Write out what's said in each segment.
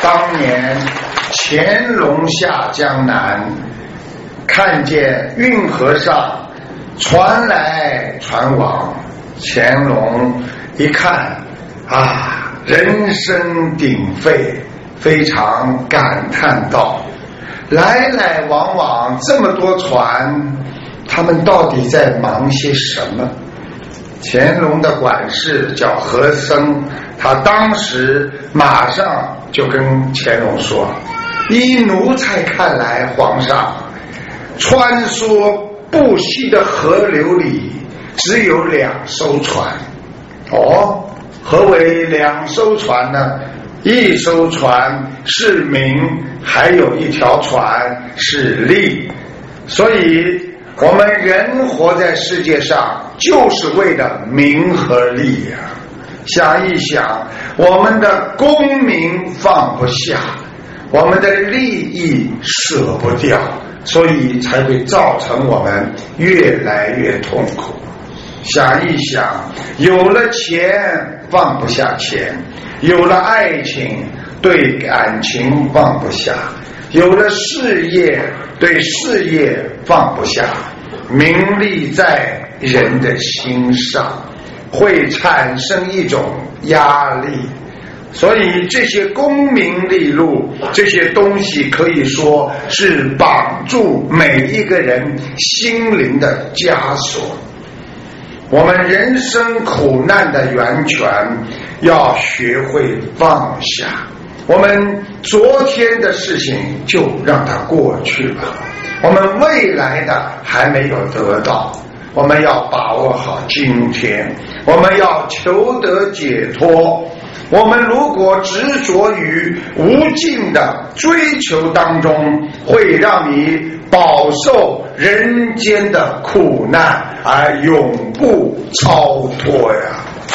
当年乾隆下江南，看见运河上船来船往，乾隆一看啊，人声鼎沸，非常感叹道：来来往往这么多船，他们到底在忙些什么？乾隆的管事叫和珅，他当时马上就跟乾隆说：依奴才看来，皇上，穿梭不息的河流里只有2艘船。哦，何为2艘船呢？一艘船是名，还有一条船是利。所以我们人活在世界上就是为了名和利呀。想一想，我们的功名放不下，我们的利益舍不掉，所以才会造成我们越来越痛苦。想一想，有了钱放不下钱，有了爱情对感情放不下，有了事业对事业放不下，名利在人的心上，会产生一种压力。所以这些功名利禄，这些东西可以说是绑住每一个人心灵的枷锁。我们人生苦难的源泉要学会放下，我们昨天的事情就让它过去吧，我们未来的还没有得到，我们要把握好今天，我们要求得解脱。我们如果执着于无尽的追求当中，会让你饱受人间的苦难而永不超脱呀。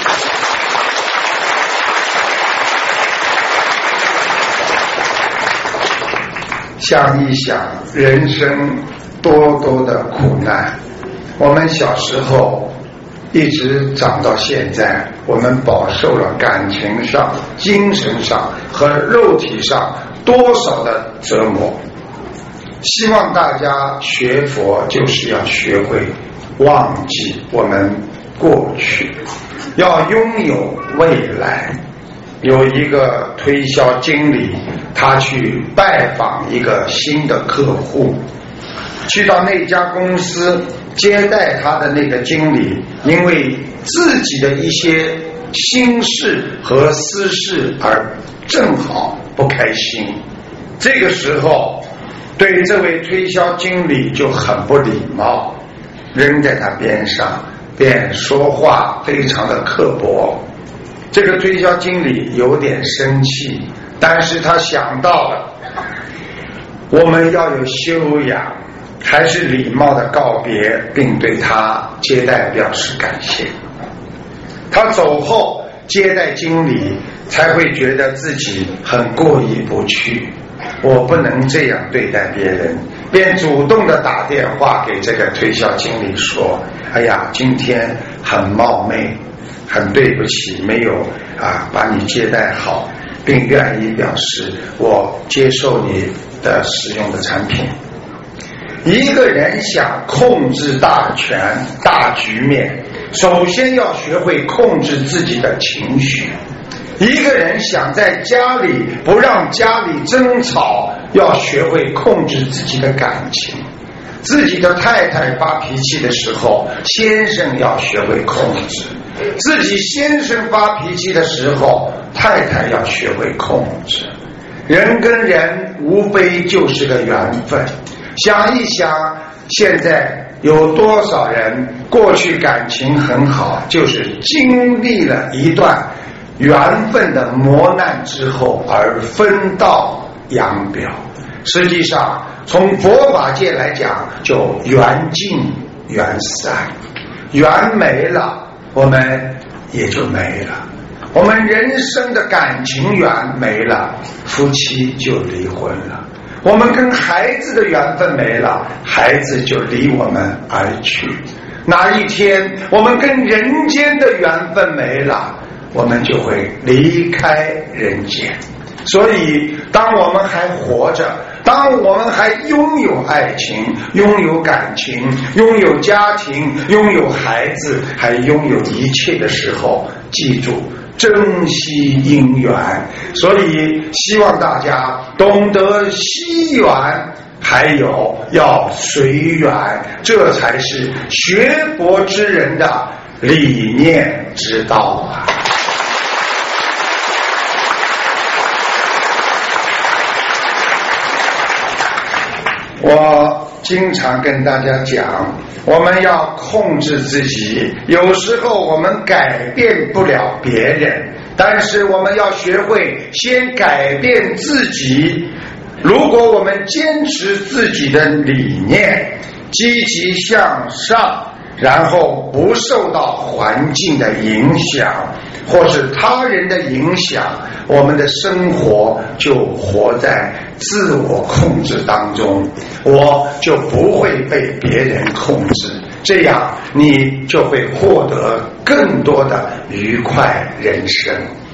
想一想，人生多多的苦难，我们小时候一直长到现在，我们饱受了感情上、精神上和肉体上多少的折磨。希望大家学佛就是要学会忘记我们过去，要拥有未来。有一个推销经理，他去拜访一个新的客户，去到那家公司接待他的那个经理，因为自己的一些心事和私事而正好不开心。这个时候对这位推销经理就很不礼貌，人在他边上便说话非常的刻薄。这个推销经理有点生气，但是他想到了我们要有修养，还是礼貌的告别，并对他接待表示感谢。他走后，接待经理才会觉得自己很过意不去，我不能这样对待别人，便主动的打电话给这个推销经理说：哎呀，今天很冒昧，很对不起，没有把你接待好，并愿意表示我接受你的使用的产品。一个人想控制大权大局面，首先要学会控制自己的情绪。一个人想在家里不让家里争吵，要学会控制自己的感情。自己的太太发脾气的时候，先生要学会控制；自己先生发脾气的时候，太太要学会控制。人跟人无非就是个缘分。想一想，现在有多少人过去感情很好，就是经历了一段缘分的磨难之后而分道扬镳。实际上从佛法界来讲，就缘尽缘散，缘没了我们也就没了，我们人生的感情缘没了，夫妻就离婚了，我们跟孩子的缘分没了，孩子就离我们而去。哪一天我们跟人间的缘分没了，我们就会离开人间。 所以当我们还活着，当我们还拥有爱情，拥有感情，拥有家庭，拥有孩子，还拥有一切的时候，记住珍惜因缘。所以希望大家懂得惜缘，还有要随缘，这才是学佛之人的理念之道啊。我经常跟大家讲，我们要控制自己，有时候我们改变不了别人，但是我们要学会先改变自己。如果我们坚持自己的理念，积极向上，然后不受到环境的影响或是他人的影响，我们的生活就活在自我控制当中，我就不会被别人控制，这样你就会获得更多的愉快人生。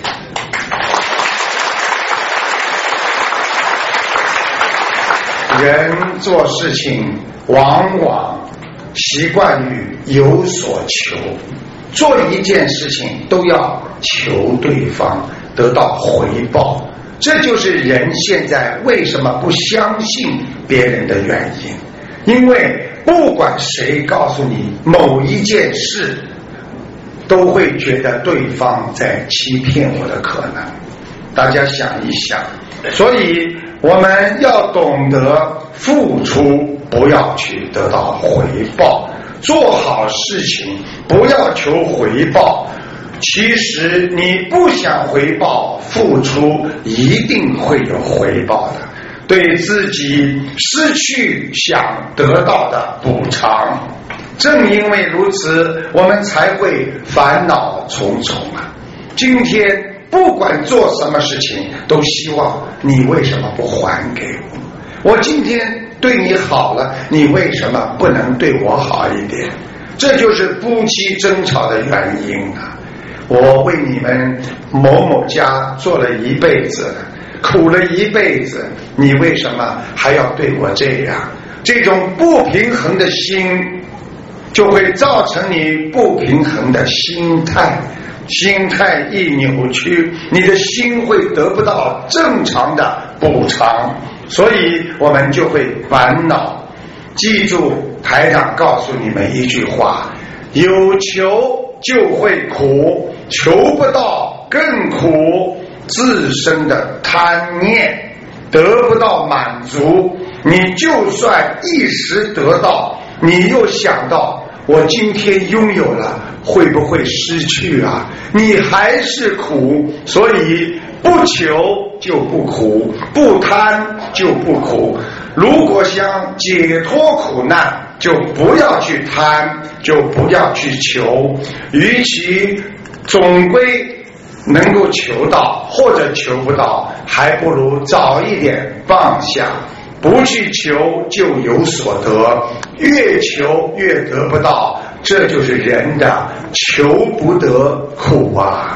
人做事情往往习惯于有所求，做一件事情都要求对方得到回报，这就是人现在为什么不相信别人的原因。因为不管谁告诉你某一件事，都会觉得对方在欺骗我的可能。大家想一想，所以我们要懂得付出，不要去得到回报，做好事情不要求回报。其实你不想回报，付出一定会有回报的，对自己失去想得到的补偿。正因为如此，我们才会烦恼重重啊！今天不管做什么事情，都希望你为什么不还给我？我今天对你好了，你为什么不能对我好一点？这就是夫妻争吵的原因啊！我为你们某某家做了一辈子，苦了一辈子，你为什么还要对我这样？这种不平衡的心就会造成你不平衡的心态，心态一扭曲，你的心会得不到正常的补偿，所以我们就会烦恼。记住台长告诉你们一句话，有求就会苦，求不到更苦。自身的贪念得不到满足，你就算一时得到，你又想到我今天拥有了会不会失去啊？你还是苦。所以不求就不苦，不贪就不苦。如果想解脱苦难，就不要去贪，就不要去求，与其总归能够求到或者求不到，还不如早一点放下。不去求就有所得，越求越得不到，这就是人的求不得苦啊！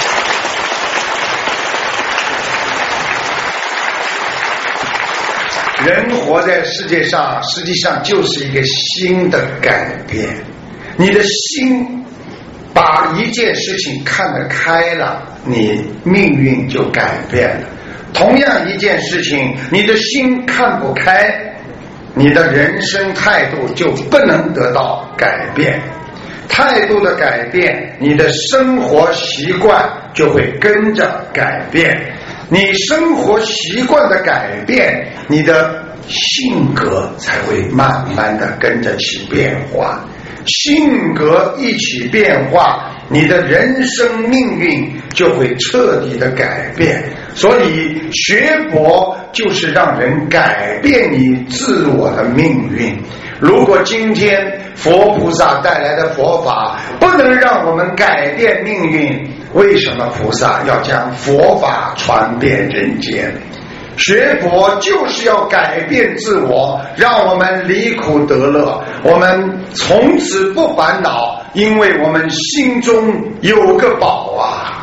人活在世界上，实际上就是一个心的改变。你的心把一件事情看得开了，你命运就改变了。同样一件事情，你的心看不开，你的人生态度就不能得到改变。态度的改变，你的生活习惯就会跟着改变。你生活习惯的改变，你的性格才会慢慢的跟着起变化。性格一起变化，你的人生命运就会彻底的改变。所以学佛就是让人改变你自我的命运。如果今天佛菩萨带来的佛法不能让我们改变命运，为什么菩萨要将佛法传遍人间？学佛就是要改变自我，让我们离苦得乐，我们从此不烦恼，因为我们心中有个宝啊！